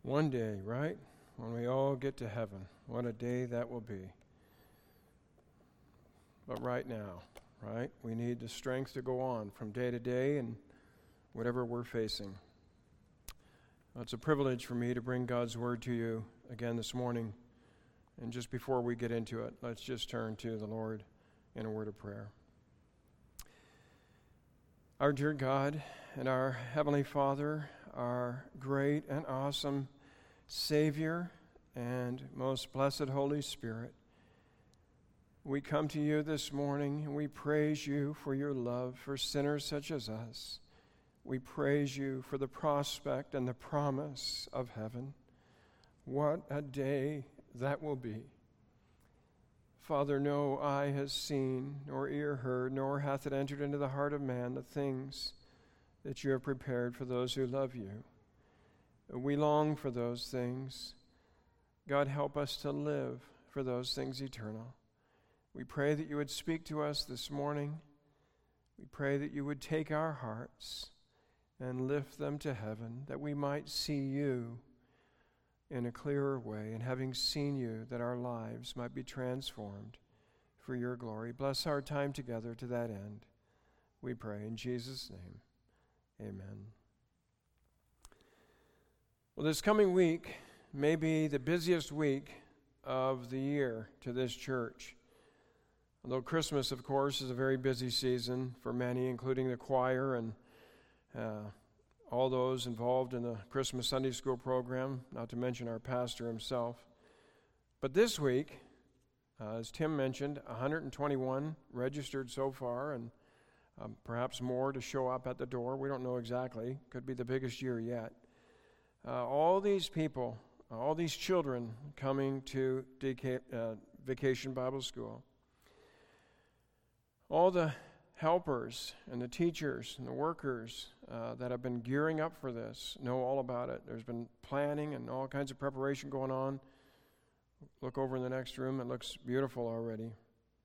One day, right? When we all get to heaven. What a day that will be. But right now, right? We need the strength to go on from day to day and whatever we're facing. It's a privilege for me to bring God's word to you again this morning. And just before we get into it, let's just turn to the Lord in a word of prayer. Our dear God and our Heavenly Father, our great and awesome Savior and most blessed Holy Spirit, we come to you this morning and we praise you for your love for sinners such as us. We praise you for the prospect and the promise of heaven. What a day that will be. Father, no eye has seen, nor ear heard, nor hath it entered into the heart of man the things that you have prepared for those who love you. We long for those things. God, help us to live for those things eternal. We pray that you would speak to us this morning. We pray that you would take our hearts and lift them to heaven, that we might see you in a clearer way, and having seen you, that our lives might be transformed for your glory. Bless our time together to that end. We pray in Jesus' name. Amen. Well, this coming week may be the busiest week of the year to this church. Although Christmas, of course, is a very busy season for many, including the choir and all those involved in the Christmas Sunday School program, not to mention our pastor himself. But this week, as Tim mentioned, 121 registered so far, and perhaps more to show up at the door. We don't know exactly. Could be the biggest year yet. All these people, all these children coming to Vacation Bible School. All the helpers and the teachers and the workers that have been gearing up for this know all about it. There's been planning and all kinds of preparation going on. Look over in the next room. It looks beautiful already.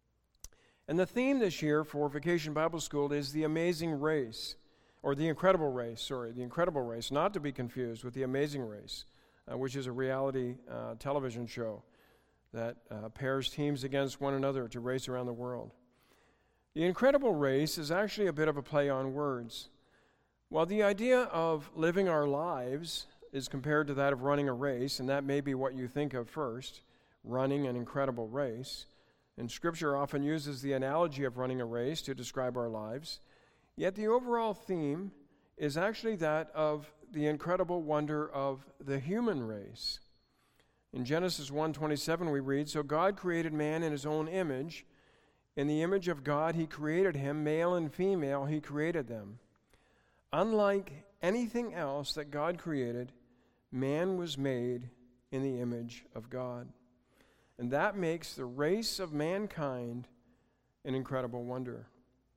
And the theme this year for Vacation Bible School is the Amazing Race, or the Incredible Race, the Incredible Race, not to be confused with the Amazing Race, which is a reality television show that pairs teams against one another to race around the world. The Incredible Race is actually a bit of a play on words. While the idea of living our lives is compared to that of running a race, and that may be what you think of first, running an incredible race, and Scripture often uses the analogy of running a race to describe our lives, yet the overall theme is actually that of the incredible wonder of the human race. In Genesis 1:27 we read, "So God created man in his own image. In the image of God he created him, male and female he created them." Unlike anything else that God created, man was made in the image of God. And that makes the race of mankind an incredible wonder.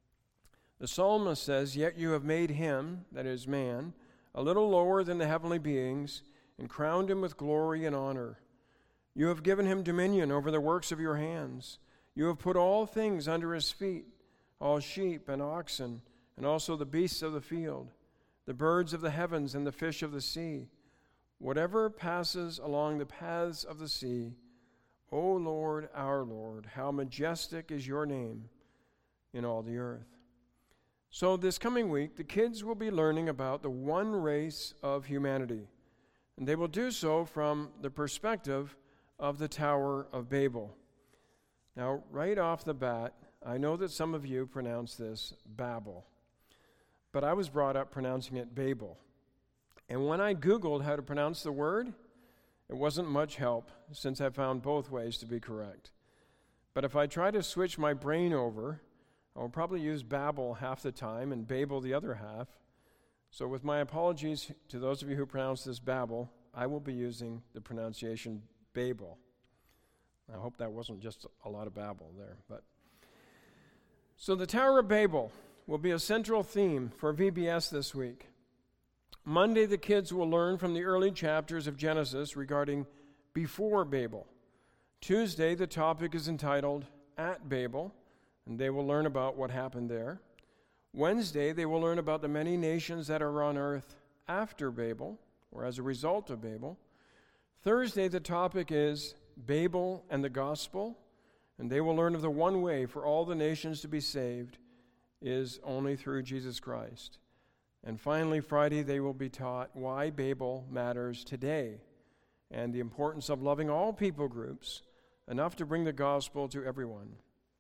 The psalmist says, "Yet you have made him," that is man, "a little lower than the heavenly beings, and crowned him with glory and honor. You have given him dominion over the works of your hands. You have put all things under his feet, all sheep and oxen, and also the beasts of the field, the birds of the heavens and the fish of the sea, whatever passes along the paths of the sea. O Lord, our Lord, how majestic is your name in all the earth." So this coming week, the kids will be learning about the one race of humanity, and they will do so from the perspective of the Tower of Babel. Now, right off the bat, I know that some of you pronounce this Babel, but I was brought up pronouncing it Babel. And when I Googled how to pronounce the word, it wasn't much help, since I found both ways to be correct. But if I try to switch my brain over, I'll probably use Babel half the time and Babel the other half. So with my apologies to those of you who pronounce this Babel, I will be using the pronunciation Babel. I hope that wasn't just a lot of babble there. So the Tower of Babel will be a central theme for VBS this week. Monday, the kids will learn from the early chapters of Genesis regarding before Babel. Tuesday, the topic is entitled At Babel, and they will learn about what happened there. Wednesday, they will learn about the many nations that are on earth after Babel, or as a result of Babel. Thursday, the topic is Babel and the gospel, and they will learn of the one way for all the nations to be saved is only through Jesus Christ. And finally, Friday, they will be taught why Babel matters today and the importance of loving all people groups enough to bring the gospel to everyone.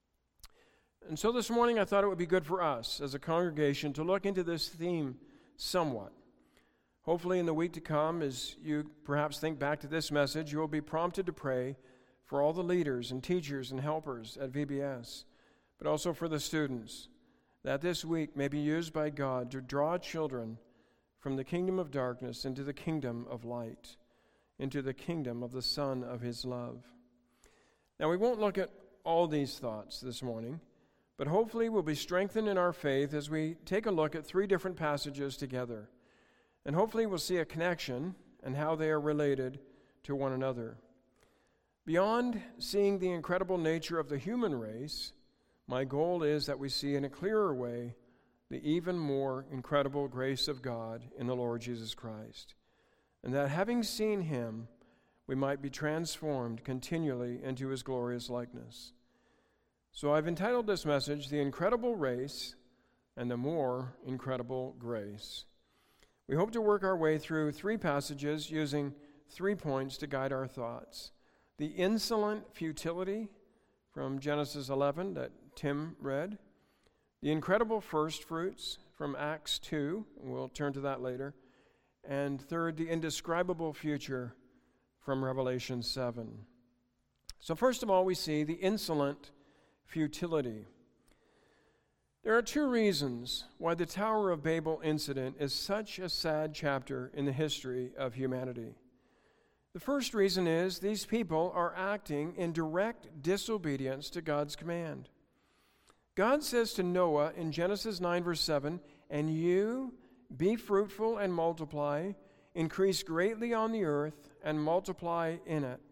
And so this morning, I thought it would be good for us as a congregation to look into this theme somewhat. Hopefully, in the week to come, as you perhaps think back to this message, you will be prompted to pray for all the leaders and teachers and helpers at VBS, but also for the students, that this week may be used by God to draw children from the kingdom of darkness into the kingdom of light, into the kingdom of the Son of His love. Now, we won't look at all these thoughts this morning, but hopefully we'll be strengthened in our faith as we take a look at 3 different passages together. And hopefully we'll see a connection and how they are related to one another. Beyond seeing the incredible nature of the human race, my goal is that we see in a clearer way the even more incredible grace of God in the Lord Jesus Christ, and that having seen Him, we might be transformed continually into His glorious likeness. So I've entitled this message, The Incredible Race and the More Incredible Grace. We hope to work our way through 3 passages using 3 points to guide our thoughts. The insolent futility from Genesis 11 that Tim read. The incredible first fruits from Acts 2, and we'll turn to that later. And third, the indescribable future from Revelation 7. So first of all, we see the insolent futility. There are 2 reasons why the Tower of Babel incident is such a sad chapter in the history of humanity. The first reason is these people are acting in direct disobedience to God's command. God says to Noah in Genesis 9, verse 7, "And you be fruitful and multiply, increase greatly on the earth, and multiply in it."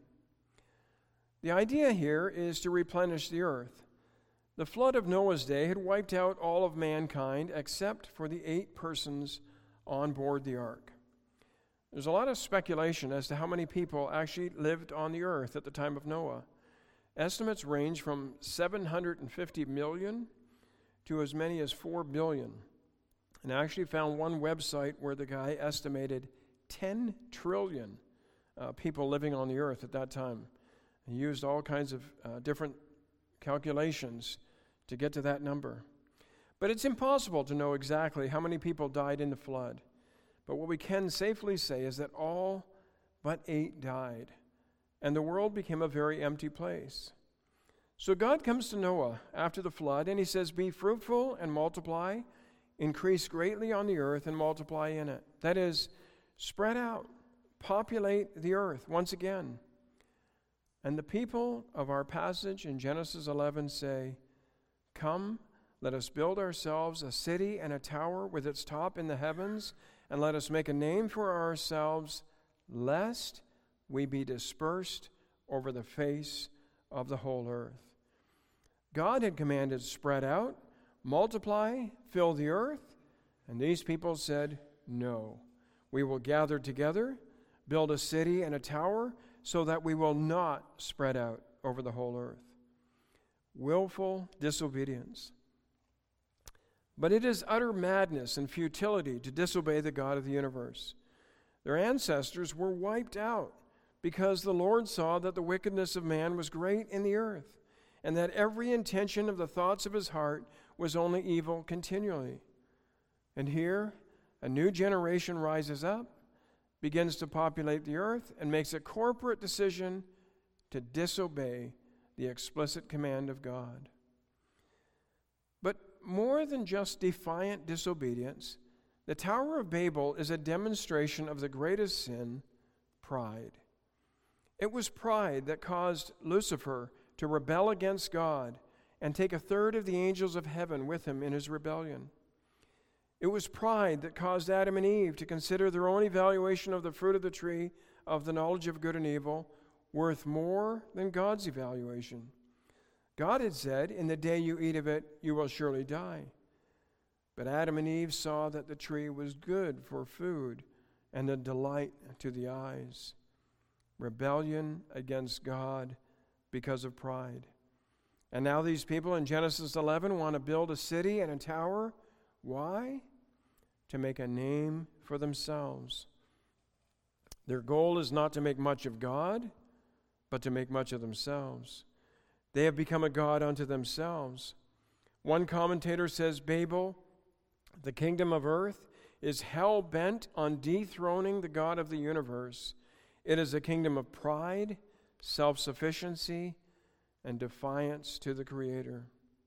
The idea here is to replenish the earth. The flood of Noah's day had wiped out all of mankind except for the 8 persons on board the ark. There's a lot of speculation as to how many people actually lived on the earth at the time of Noah. Estimates range from 750 million to as many as 4 billion. And I actually found one website where the guy estimated 10 trillion people living on the earth at that time. He used all kinds of different calculations to get to that number. But it's impossible to know exactly how many people died in the flood. But what we can safely say is that all but 8 died, and the world became a very empty place. So God comes to Noah after the flood, and He says, "Be fruitful and multiply, increase greatly on the earth and multiply in it." That is, spread out, populate the earth once again. And the people of our passage in Genesis 11 say, "Come, let us build ourselves a city and a tower with its top in the heavens, and let us make a name for ourselves, lest we be dispersed over the face of the whole earth." God had commanded, "Spread out, multiply, fill the earth," and these people said, "No, we will gather together, build a city and a tower, so that we will not spread out over the whole earth." Willful disobedience. But it is utter madness and futility to disobey the God of the universe. Their ancestors were wiped out because the Lord saw that the wickedness of man was great in the earth, and that every intention of the thoughts of his heart was only evil continually. And here, a new generation rises up, begins to populate the earth, and makes a corporate decision to disobey the explicit command of God. But more than just defiant disobedience, the Tower of Babel is a demonstration of the greatest sin, pride. It was pride that caused Lucifer to rebel against God and take 1/3 of the angels of heaven with him in his rebellion. It was pride that caused Adam and Eve to consider their own evaluation of the fruit of the tree of the knowledge of good and evil worth more than God's evaluation. God had said, "In the day you eat of it, you will surely die." But Adam and Eve saw that the tree was good for food and a delight to the eyes. rebellion against God because of pride. And now these people in Genesis 11 want to build a city and a tower. Why? To make a name for themselves. Their goal is not to make much of God, but to make much of themselves. They have become a god unto themselves. One commentator says Babel, the kingdom of earth, is hell-bent on dethroning the God of the universe. It is a kingdom of pride, self-sufficiency, and defiance to the Creator.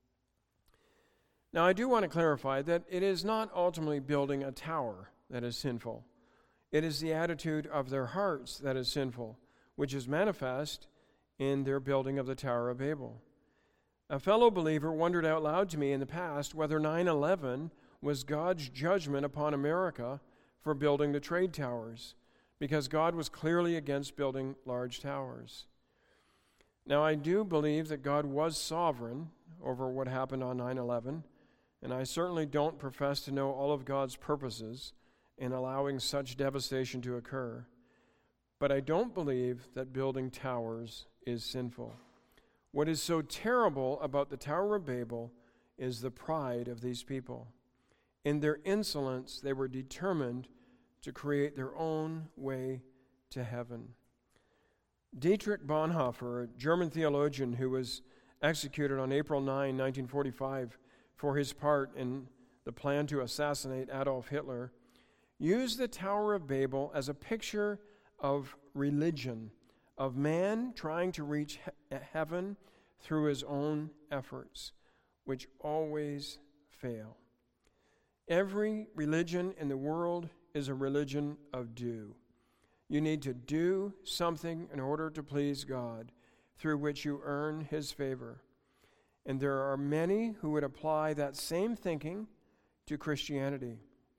Now, I do want to clarify that it is not ultimately building a tower that is sinful. It is the attitude of their hearts that is sinful, which is manifest in their building of the Tower of Babel. A fellow believer wondered out loud to me in the past whether 9/11 was God's judgment upon America for building the trade towers, because God was clearly against building large towers. Now, I do believe that God was sovereign over what happened on 9/11, and I certainly don't profess to know all of God's purposes in allowing such devastation to occur. But I don't believe that building towers is sinful. What is so terrible about the Tower of Babel is the pride of these people. In their insolence, they were determined to create their own way to heaven. Dietrich Bonhoeffer, a German theologian who was executed on April 9, 1945, for his part in the plan to assassinate Adolf Hitler, used the Tower of Babel as a picture of religion, of man trying to reach heaven through his own efforts, which always fail. Every religion in the world is a religion of do. You need to do something in order to please God, through which you earn His favor. And there are many who would apply that same thinking to Christianity.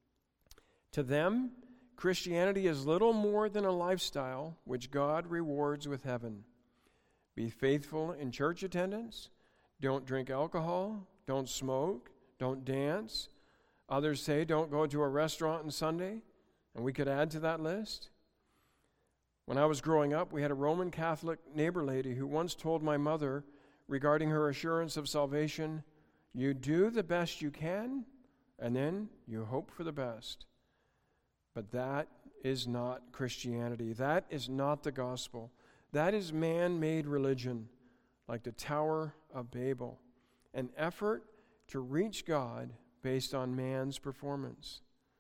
To them, Christianity is little more than a lifestyle which God rewards with heaven. Be faithful in church attendance, don't drink alcohol, don't smoke, don't dance. Others say don't go to a restaurant on Sunday, and we could add to that list. When I was growing up, we had a Roman Catholic neighbor lady who once told my mother regarding her assurance of salvation, you do the best you can, and then you hope for the best. But that is not Christianity. That is not the gospel. That is man-made religion, like the Tower of Babel, an effort to reach God based on man's performance.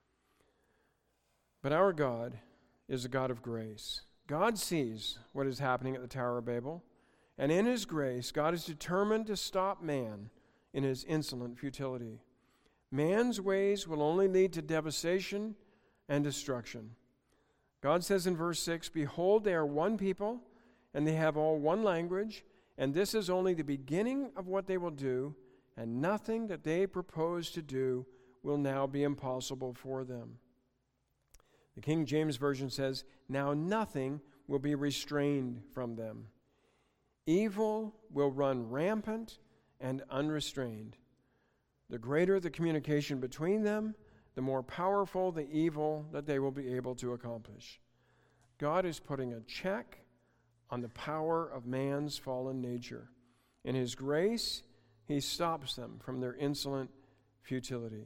But our God is a God of grace. God sees what is happening at the Tower of Babel, and in His grace, God is determined to stop man in his insolent futility. Man's ways will only lead to devastation and destruction. God says in verse 6, behold, they are one people, and they have all one language, and this is only the beginning of what they will do, and nothing that they propose to do will now be impossible for them. The King James Version says, now nothing will be restrained from them. Evil will run rampant and unrestrained. The greater the communication between them, the more powerful the evil that they will be able to accomplish. God is putting a check on the power of man's fallen nature. In His grace, He stops them from their insolent futility.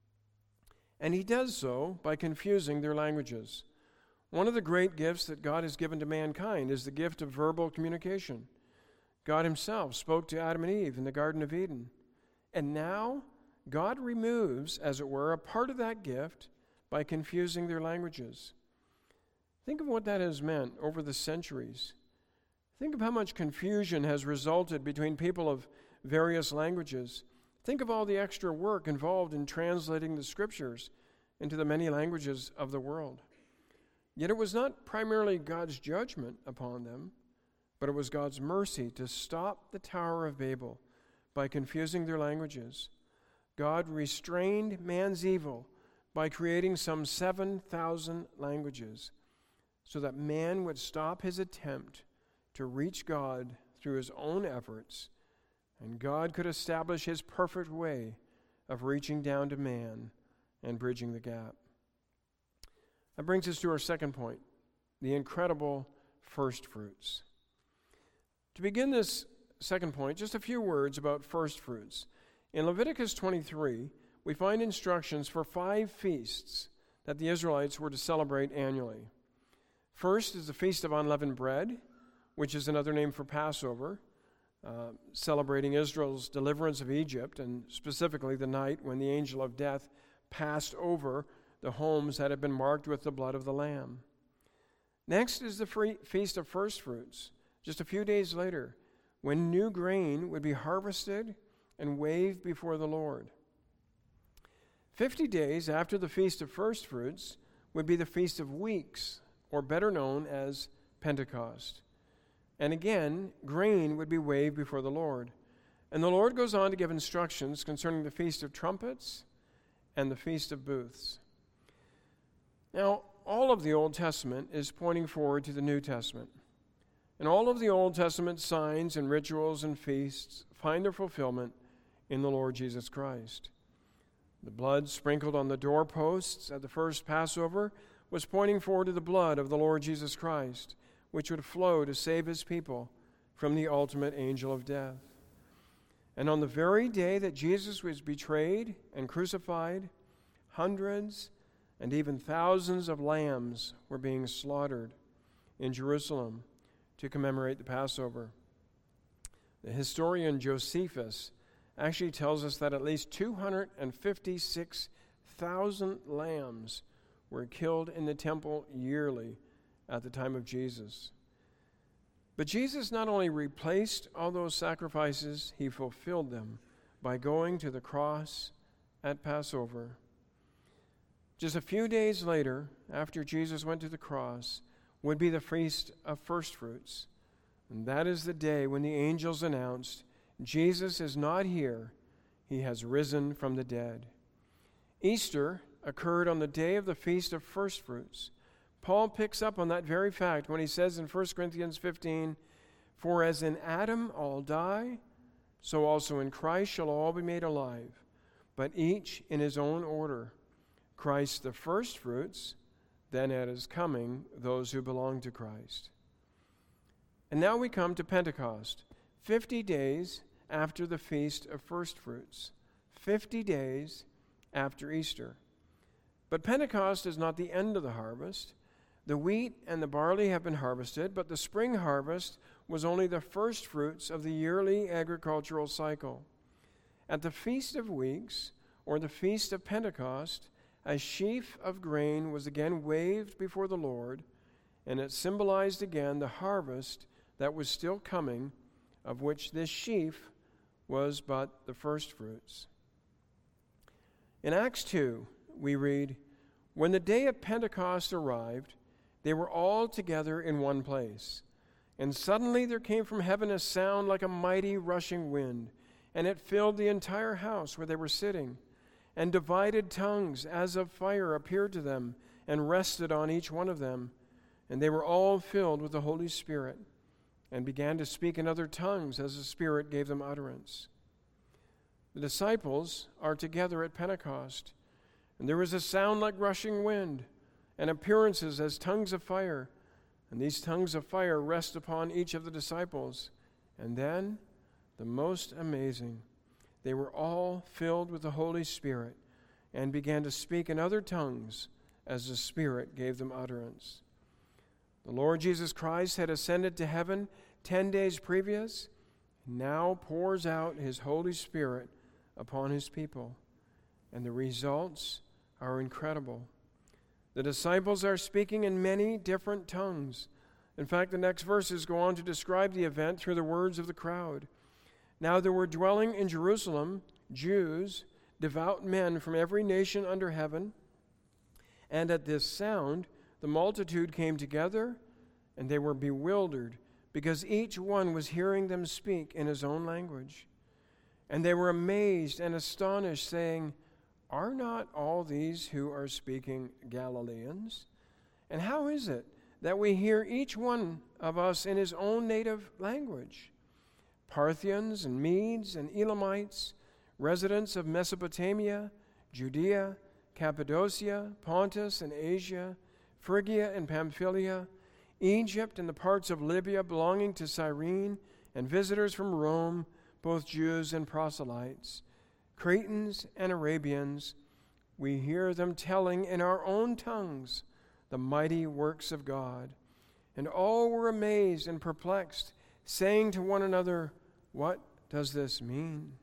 And He does so by confusing their languages. One of the great gifts that God has given to mankind is the gift of verbal communication. God Himself spoke to Adam and Eve in the Garden of Eden. And now, God removes, as it were, a part of that gift by confusing their languages. Think of what that has meant over the centuries. Think of how much confusion has resulted between people of various languages. Think of all the extra work involved in translating the Scriptures into the many languages of the world. Yet it was not primarily God's judgment upon them, but it was God's mercy to stop the Tower of Babel by confusing their languages. God restrained man's evil by creating some 7,000 languages so that man would stop his attempt to reach God through his own efforts, and God could establish His perfect way of reaching down to man and bridging the gap. That brings us to our second point, the incredible first fruits. To begin this second point, just a few words about first fruits. In Leviticus 23, we find instructions for 5 feasts that the Israelites were to celebrate annually. First is the Feast of Unleavened Bread, which is another name for Passover, celebrating Israel's deliverance of Egypt, and specifically the night when the angel of death passed over the homes that had been marked with the blood of the Lamb. Next is the Feast of First Fruits, just a few days later, when new grain would be harvested and waved before the Lord. 50 days after the Feast of First Fruits would be the Feast of Weeks, or better known as Pentecost. And again, grain would be waved before the Lord. And the Lord goes on to give instructions concerning the Feast of Trumpets and the Feast of Booths. Now, all of the Old Testament is pointing forward to the New Testament. And all of the Old Testament signs and rituals and feasts find their fulfillment in the Lord Jesus Christ. The blood sprinkled on the doorposts at the first Passover was pointing forward to the blood of the Lord Jesus Christ, which would flow to save his people from the ultimate angel of death. And on the very day that Jesus was betrayed and crucified, hundreds and even thousands of lambs were being slaughtered in Jerusalem to commemorate the Passover. The historian Josephus actually tells us that at least 256,000 lambs were killed in the temple yearly at the time of Jesus. But Jesus not only replaced all those sacrifices, he fulfilled them by going to the cross at Passover. Just a few days later, after Jesus went to the cross, would be the Feast of First Fruits. And that is the day when the angels announced, Jesus is not here, he has risen from the dead. Easter occurred on the day of the Feast of First Fruits. Paul picks up on that very fact when he says in 1 Corinthians 15, "For as in Adam all die, so also in Christ shall all be made alive, but each in his own order. Christ the first fruits, then at his coming, those who belong to Christ." And now we come to Pentecost, 50 days after the Feast of First Fruits, 50 days after Easter. But Pentecost is not the end of the harvest. The wheat and the barley have been harvested, but the spring harvest was only the first fruits of the yearly agricultural cycle. At the Feast of Weeks, or the Feast of Pentecost, a sheaf of grain was again waved before the Lord, and it symbolized again the harvest that was still coming, of which this sheaf was but the first fruits. In Acts 2, we read, "When the day of Pentecost arrived, they were all together in one place. And suddenly there came from heaven a sound like a mighty rushing wind, and it filled the entire house where they were sitting. And divided tongues as of fire appeared to them and rested on each one of them. And they were all filled with the Holy Spirit and began to speak in other tongues as the Spirit gave them utterance." The disciples are together at Pentecost, and there is a sound like rushing wind and appearances as tongues of fire. And these tongues of fire rest upon each of the disciples. And then, the most amazing, they were all filled with the Holy Spirit and began to speak in other tongues as the Spirit gave them utterance. The Lord Jesus Christ had ascended to heaven 10 days previous, and now pours out his Holy Spirit upon his people. And the results are incredible. The disciples are speaking in many different tongues. In fact, the next verses go on to describe the event through the words of the crowd. "Now there were dwelling in Jerusalem Jews, devout men from every nation under heaven. And at this sound the multitude came together, and they were bewildered, because each one was hearing them speak in his own language. And they were amazed and astonished, saying, 'Are not all these who are speaking Galileans? And how is it that we hear each one of us in his own native language? Parthians and Medes and Elamites, residents of Mesopotamia, Judea, Cappadocia, Pontus and Asia, Phrygia and Pamphylia, Egypt and the parts of Libya belonging to Cyrene, and visitors from Rome, both Jews and proselytes, Cretans and Arabians, we hear them telling in our own tongues the mighty works of God. And all were amazed and perplexed, saying to one another, what does this mean?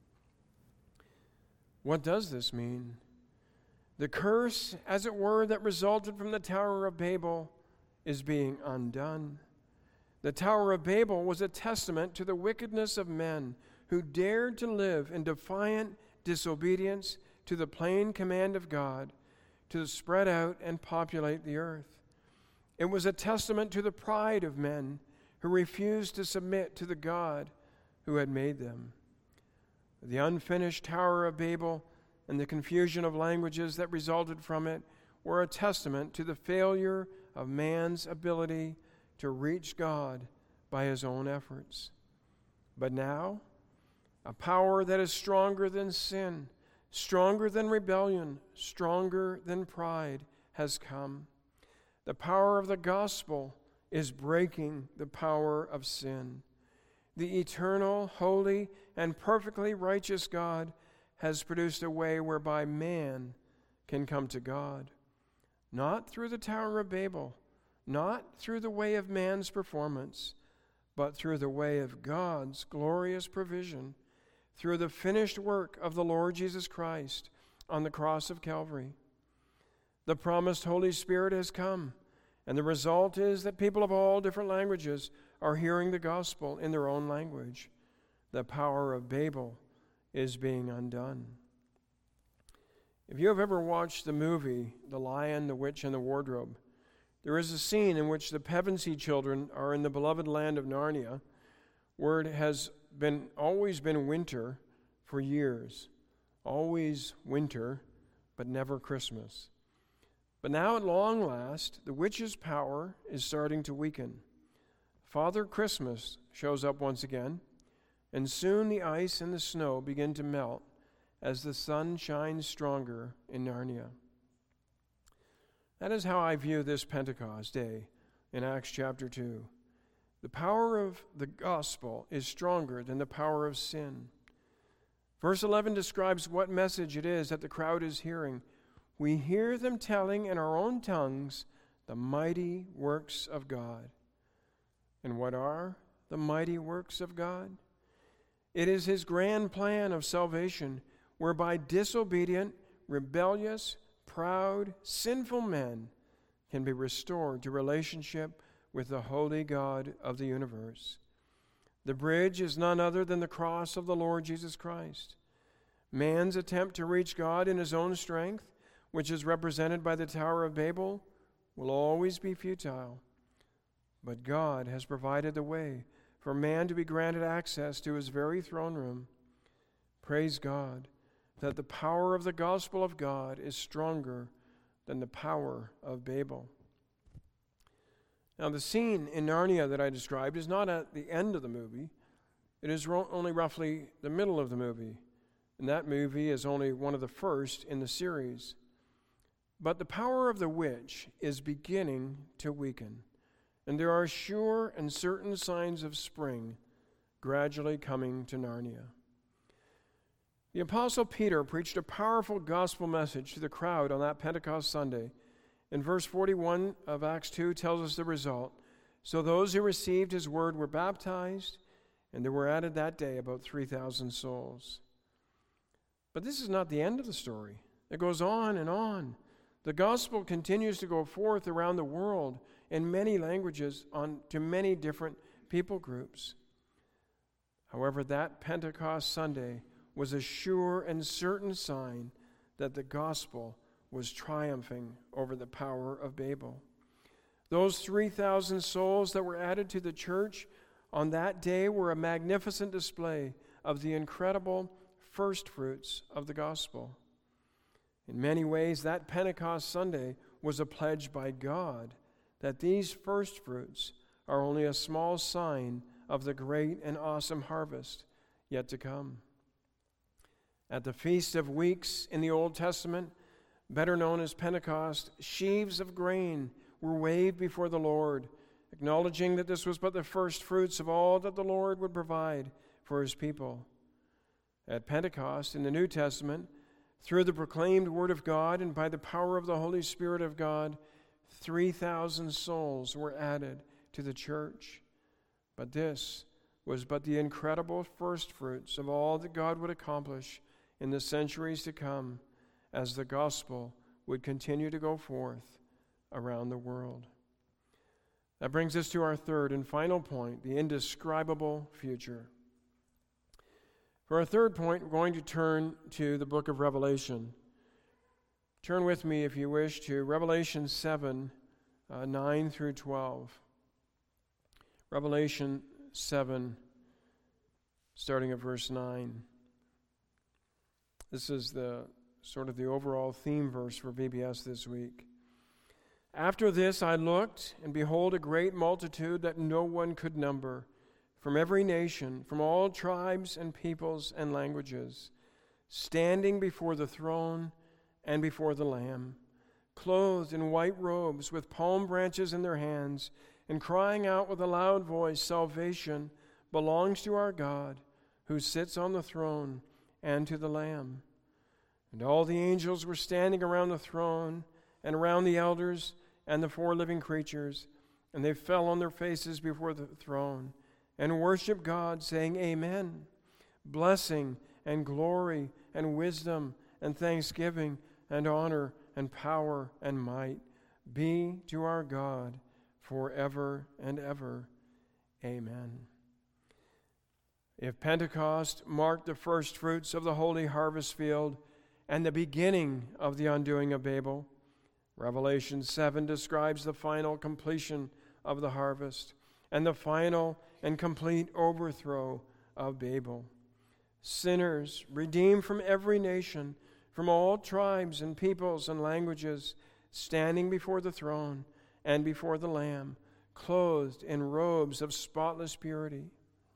What does this mean? The curse, as it were, that resulted from the Tower of Babel is being undone. The Tower of Babel was a testament to the wickedness of men who dared to live in defiant disobedience to the plain command of God to spread out and populate the earth. It was a testament to the pride of men who refused to submit to the God who had made them. The unfinished Tower of Babel and the confusion of languages that resulted from it were a testament to the failure of man's ability to reach God by his own efforts. But now, a power that is stronger than sin, stronger than rebellion, stronger than pride has come. The power of the gospel is breaking the power of sin. The eternal, holy, and perfectly righteous God has produced a way whereby man can come to God. Not through the Tower of Babel, not through the way of man's performance, but through the way of God's glorious provision, through the finished work of the Lord Jesus Christ on the cross of Calvary. The promised Holy Spirit has come, and the result is that people of all different languages are hearing the gospel in their own language. The power of Babel is being undone. If you have ever watched the movie The Lion, the Witch, and the Wardrobe, there is a scene in which the Pevensey children are in the beloved land of Narnia, where it has always been winter for years. Always winter, but never Christmas. But now at long last, the witch's power is starting to weaken. Father Christmas shows up once again, and soon the ice and the snow begin to melt as the sun shines stronger in Narnia. That is how I view this Pentecost day in Acts chapter 2. The power of the gospel is stronger than the power of sin. Verse 11 describes what message it is that the crowd is hearing. We hear them telling in our own tongues the mighty works of God. And what are the mighty works of God? It is his grand plan of salvation, whereby disobedient, rebellious, proud, sinful men can be restored to relationship with the holy God of the universe. The bridge is none other than the cross of the Lord Jesus Christ. Man's attempt to reach God in his own strength, which is represented by the Tower of Babel, will always be futile. But God has provided the way for man to be granted access to his very throne room. Praise God that the power of the gospel of God is stronger than the power of Babel. Now, the scene in Narnia that I described is not at the end of the movie. It is only roughly the middle of the movie. And that movie is only one of the first in the series. But the power of the witch is beginning to weaken. And there are sure and certain signs of spring gradually coming to Narnia. The Apostle Peter preached a powerful gospel message to the crowd on that Pentecost Sunday. And verse 41 of Acts 2 tells us the result. So those who received his word were baptized, and there were added that day about 3,000 souls. But this is not the end of the story. It goes on and on. The gospel continues to go forth around the world in many languages to many different people groups. However, that Pentecost Sunday was a sure and certain sign that the gospel was triumphing over the power of Babel. Those 3,000 souls that were added to the church on that day were a magnificent display of the incredible first fruits of the gospel. In many ways, that Pentecost Sunday was a pledge by God that these first fruits are only a small sign of the great and awesome harvest yet to come. At the Feast of Weeks in the Old Testament, better known as Pentecost, sheaves of grain were waved before the Lord acknowledging that this was but the first fruits of all that the Lord would provide for his people. At Pentecost, in the New Testament, through the proclaimed Word of God and by the power of the Holy Spirit of God, 3,000 souls were added to the church. But this was but the incredible first fruits of all that God would accomplish in the centuries to come as the gospel would continue to go forth around the world. That brings us to our third and final point, the indescribable future. For our third point, we're going to turn to the book of Revelation. Turn with me, if you wish, to Revelation 7, 9 through 12. Revelation 7, starting at verse 9. This is the sort of the overall theme verse for VBS this week. After this I looked, and behold, a great multitude that no one could number, from every nation, from all tribes and peoples and languages, standing before the throne and before the Lamb, clothed in white robes, with palm branches in their hands, and crying out with a loud voice, "Salvation belongs to our God, who sits on the throne, and to the Lamb." And all the angels were standing around the throne, and around the elders and the four living creatures, and they fell on their faces before the throne, and worshiped God, saying, Amen. Blessing and glory and wisdom and thanksgiving and honor and power and might be to our God forever and ever. Amen. If Pentecost marked the first fruits of the holy harvest field and the beginning of the undoing of Babel, Revelation 7 describes the final completion of the harvest and the final and complete overthrow of Babel. Sinners, redeemed from every nation, from all tribes and peoples and languages, standing before the throne and before the Lamb, clothed in robes of spotless purity.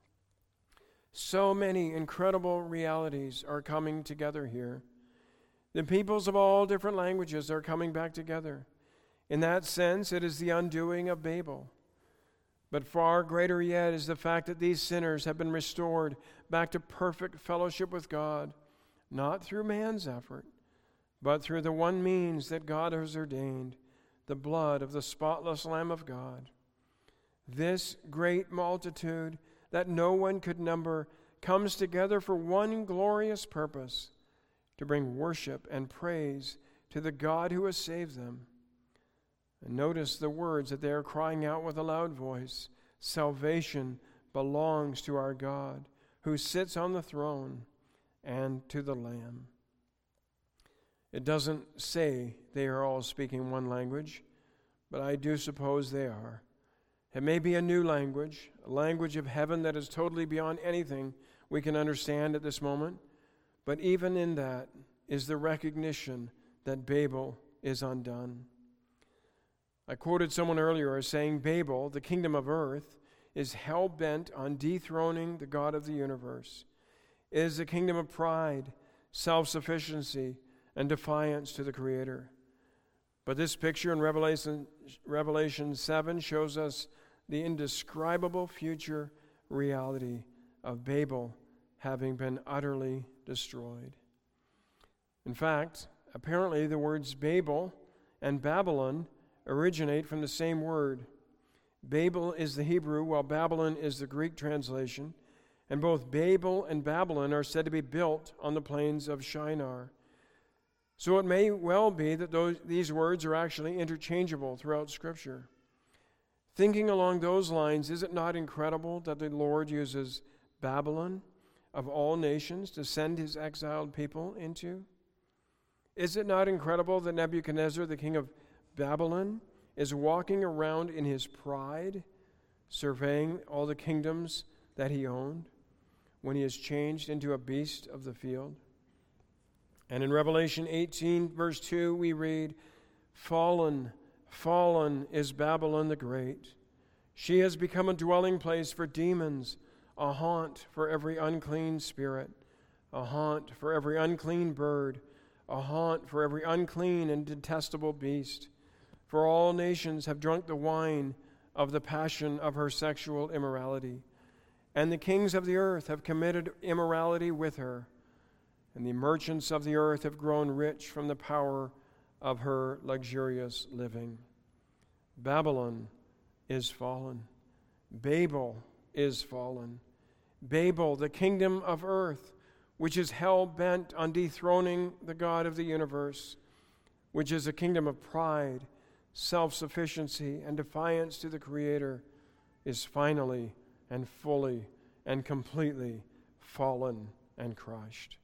So many incredible realities are coming together here. The peoples of all different languages are coming back together. In that sense, it is the undoing of Babel. But far greater yet is the fact that these sinners have been restored back to perfect fellowship with God, not through man's effort, but through the one means that God has ordained, the blood of the spotless Lamb of God. This great multitude that no one could number comes together for one glorious purpose, to bring worship and praise to the God who has saved them. And notice the words that they are crying out with a loud voice. Salvation belongs to our God, who sits on the throne, and to the Lamb. It doesn't say they are all speaking one language, but I do suppose they are. It may be a new language, a language of heaven that is totally beyond anything we can understand at this moment. But even in that is the recognition that Babel is undone. I quoted someone earlier as saying Babel, the kingdom of earth, is hell-bent on dethroning the God of the universe. It is a kingdom of pride, self-sufficiency, and defiance to the Creator. But this picture in Revelation 7 shows us the indescribable future reality of Babel having been utterly destroyed. In fact, apparently the words Babel and Babylon originate from the same word. Babel is the Hebrew, while Babylon is the Greek translation, and both Babel and Babylon are said to be built on the plains of Shinar. So it may well be that these words are actually interchangeable throughout Scripture. Thinking along those lines, is it not incredible that the Lord uses Babylon, of all nations, to send his exiled people into? Is it not incredible that Nebuchadnezzar, the king of Babylon, is walking around in his pride, surveying all the kingdoms that he owned, when he is changed into a beast of the field? And in Revelation 18, verse 2, we read, Fallen, fallen is Babylon the Great. She has become a dwelling place for demons, a haunt for every unclean spirit, a haunt for every unclean bird, a haunt for every unclean and detestable beast. For all nations have drunk the wine of the passion of her sexual immorality. And the kings of the earth have committed immorality with her, and the merchants of the earth have grown rich from the power of her luxurious living. Babylon is fallen. Babel is fallen. Babel, the kingdom of earth, which is hell-bent on dethroning the God of the universe, which is a kingdom of pride, self-sufficiency, and defiance to the Creator, is finally and fully and completely fallen and crushed.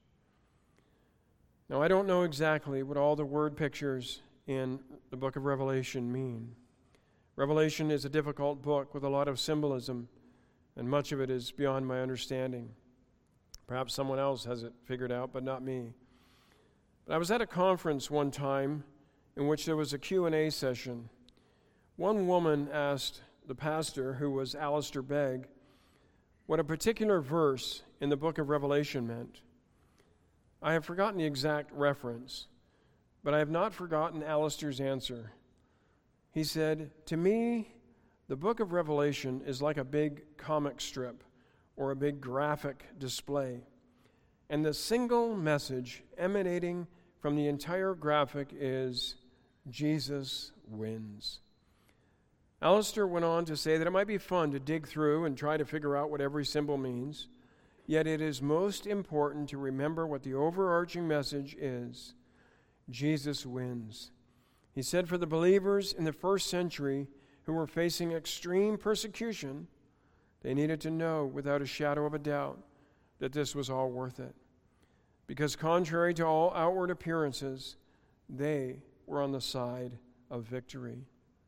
Now, I don't know exactly what all the word pictures in the book of Revelation mean. Revelation is a difficult book with a lot of symbolism, and much of it is beyond my understanding. Perhaps someone else has it figured out, but not me. But I was at a conference one time in which there was a Q&A session. One woman asked the pastor, who was Alistair Begg, what a particular verse in the book of Revelation meant. I have forgotten the exact reference, but I have not forgotten Alistair's answer. He said, "To me, the book of Revelation is like a big comic strip or a big graphic display, and the single message emanating from the entire graphic is Jesus wins." Alistair went on to say that it might be fun to dig through and try to figure out what every symbol means, yet it is most important to remember what the overarching message is. Jesus wins. He said for the believers in the first century who were facing extreme persecution, they needed to know without a shadow of a doubt that this was all worth it. Because contrary to all outward appearances, they were on the side of victory.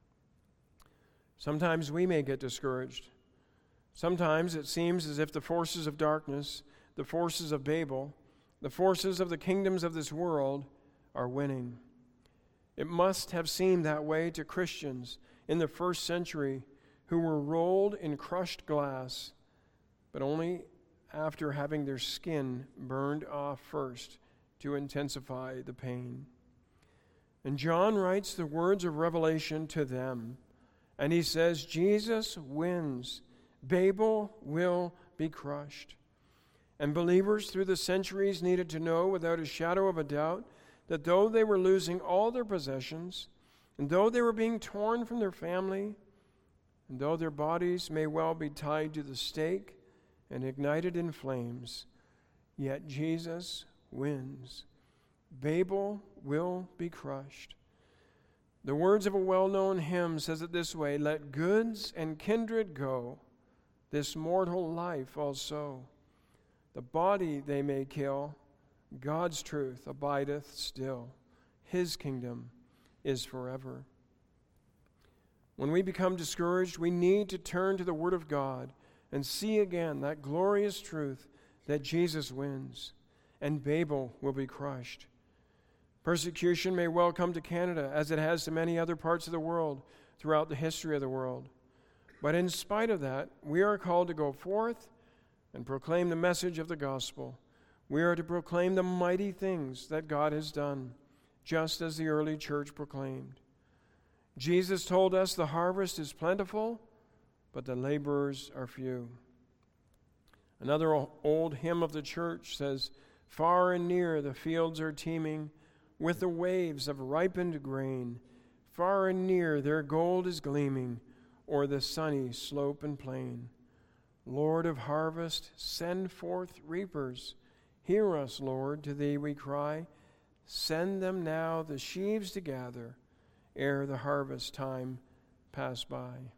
Sometimes we may get discouraged. Sometimes it seems as if the forces of darkness, the forces of Babel, the forces of the kingdoms of this world are winning. It must have seemed that way to Christians in the first century who were rolled in crushed glass, but only after having their skin burned off first to intensify the pain. And John writes the words of Revelation to them, and he says, Jesus wins. Babel will be crushed. And believers through the centuries needed to know without a shadow of a doubt that though they were losing all their possessions, and though they were being torn from their family, and though their bodies may well be tied to the stake and ignited in flames, yet Jesus wins. Babel will be crushed. The words of a well-known hymn says it this way, "Let goods and kindred go, this mortal life also. The body they may kill, God's truth abideth still. His kingdom is forever." When we become discouraged, we need to turn to the Word of God and see again that glorious truth that Jesus wins, and Babel will be crushed. Persecution may well come to Canada, as it has to many other parts of the world throughout the history of the world. But in spite of that, we are called to go forth and proclaim the message of the gospel. We are to proclaim the mighty things that God has done, just as the early church proclaimed. Jesus told us the harvest is plentiful, but the laborers are few. Another old hymn of the church says, "Far and near the fields are teeming with the waves of ripened grain. Far and near their gold is gleaming o'er the sunny slope and plain. Lord of harvest, send forth reapers. Hear us, Lord, to thee we cry. Send them now the sheaves to gather, ere the harvest time pass by."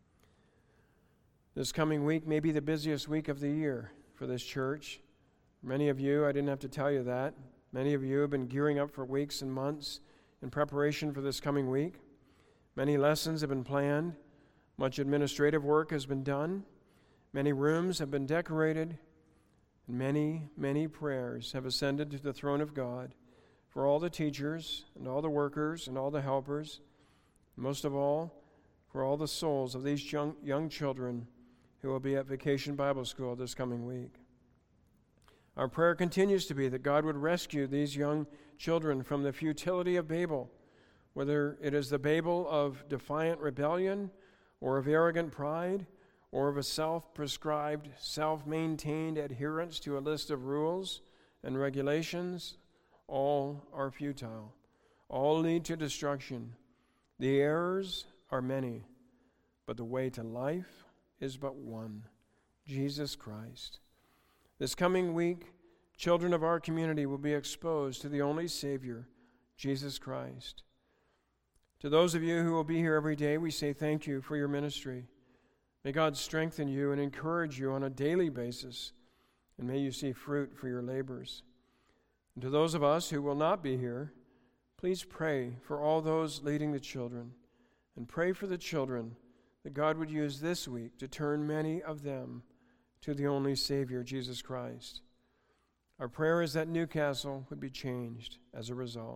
This coming week may be the busiest week of the year for this church. Many of you, I didn't have to tell you that. Many of you have been gearing up for weeks and months in preparation for this coming week. Many lessons have been planned. Much administrative work has been done. Many rooms have been decorated. And many, many prayers have ascended to the throne of God for all the teachers and all the workers and all the helpers, and most of all, for all the souls of these young children who will be at Vacation Bible School this coming week. Our prayer continues to be that God would rescue these young children from the futility of Babel, whether it is the Babel of defiant rebellion or of arrogant pride, or of a self-prescribed, self-maintained adherence to a list of rules and regulations, all are futile. All lead to destruction. The errors are many, but the way to life is but one, Jesus Christ. This coming week, children of our community will be exposed to the only Savior, Jesus Christ. To those of you who will be here every day, we say thank you for your ministry. May God strengthen you and encourage you on a daily basis, and may you see fruit for your labors. And to those of us who will not be here, please pray for all those leading the children, and pray for the children that God would use this week to turn many of them to the only Savior, Jesus Christ. Our prayer is that Newcastle would be changed as a result.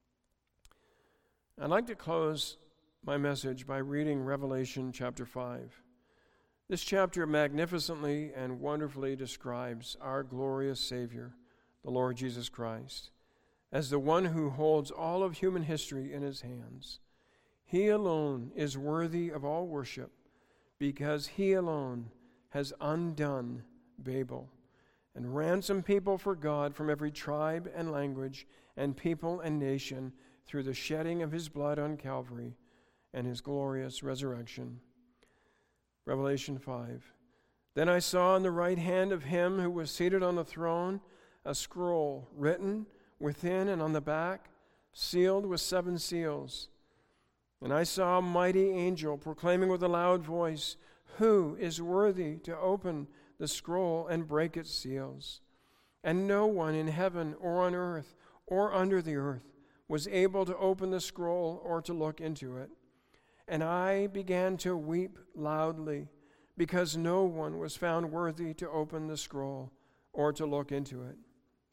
I'd like to close my message by reading Revelation chapter 5. This chapter magnificently and wonderfully describes our glorious Savior, the Lord Jesus Christ, as the one who holds all of human history in his hands. He alone is worthy of all worship because he alone has undone Babel and ransomed people for God from every tribe and language and people and nation through the shedding of his blood on Calvary and his glorious resurrection. Revelation 5. Then I saw in the right hand of him who was seated on the throne a scroll written within and on the back, sealed with 7 seals. And I saw a mighty angel proclaiming with a loud voice, "Who is worthy to open the scroll and break its seals?" And no one in heaven or on earth or under the earth was able to open the scroll or to look into it. And I began to weep loudly, because no one was found worthy to open the scroll or to look into it.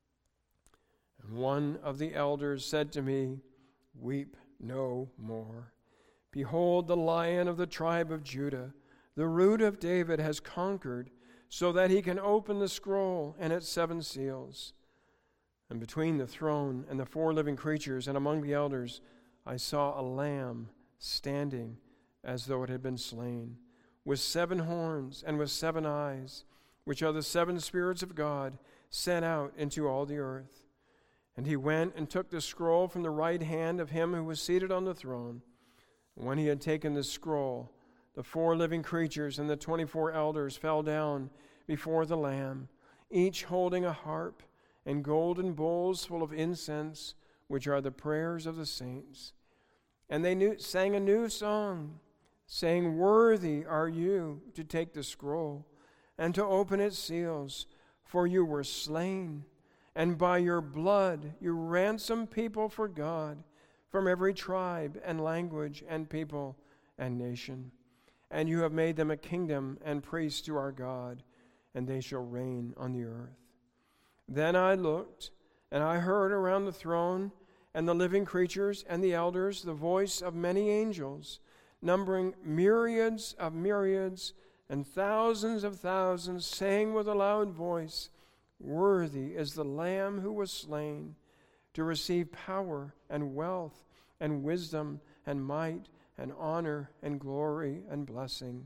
And one of the elders said to me, "Weep no more. Behold, the Lion of the tribe of Judah, the Root of David, has conquered, so that he can open the scroll and its 7 seals." And between the throne and the 4 living creatures and among the elders, I saw a lamb standing as though it had been slain, with 7 horns and with 7 eyes, which are the 7 spirits of God sent out into all the earth. And he went and took the scroll from the right hand of him who was seated on the throne. And when he had taken the scroll, the 4 living creatures and the 24 elders fell down before the Lamb, each holding a harp and golden bowls full of incense, which are the prayers of the saints. And they sang a new song, saying, "Worthy are you to take the scroll and to open its seals, for you were slain, and by your blood you ransomed people for God from every tribe and language and people and nation. And you have made them a kingdom and priests to our God, and they shall reign on the earth." Then I looked, and I heard around the throne and the living creatures and the elders the voice of many angels, numbering myriads of myriads and thousands of thousands, saying with a loud voice, "Worthy is the Lamb who was slain to receive power and wealth and wisdom and might and honor and glory and blessing."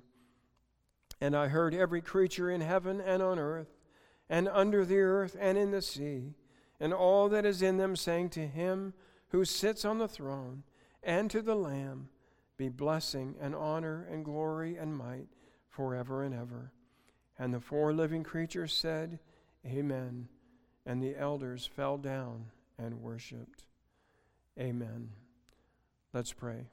And I heard every creature in heaven and on earth and under the earth and in the sea, and all that is in them, saying to him who sits on the throne and to the Lamb, be blessing and honor and glory and might forever and ever. And the 4 living creatures said, "Amen." And the elders fell down and worshiped. Amen. Let's pray.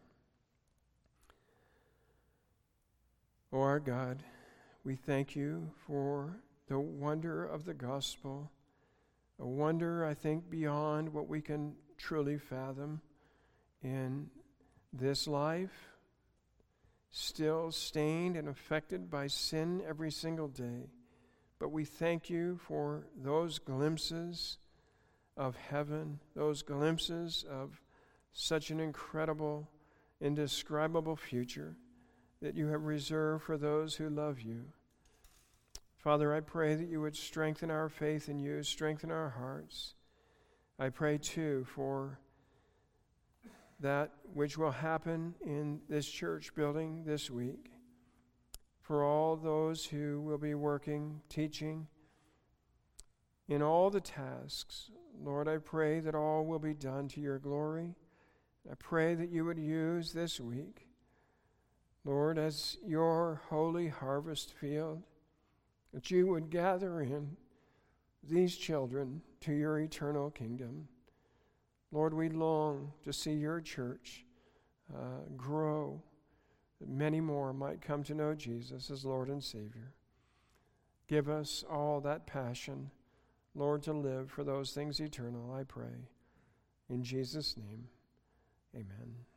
O our God, we thank you for the wonder of the gospel, a wonder, I think, beyond what we can truly fathom in this life, still stained and affected by sin every single day. But we thank you for those glimpses of heaven, those glimpses of such an incredible, indescribable future that you have reserved for those who love you. Father, I pray that you would strengthen our faith in you, strengthen our hearts. I pray, too, for that which will happen in this church building this week, for all those who will be working, teaching, in all the tasks. Lord, I pray that all will be done to your glory. I pray that you would use this week, Lord, as your holy harvest field, that you would gather in these children to your eternal kingdom. Lord, we long to see your church grow, that many more might come to know Jesus as Lord and Savior. Give us all that passion, Lord, to live for those things eternal, I pray. In Jesus' name, amen.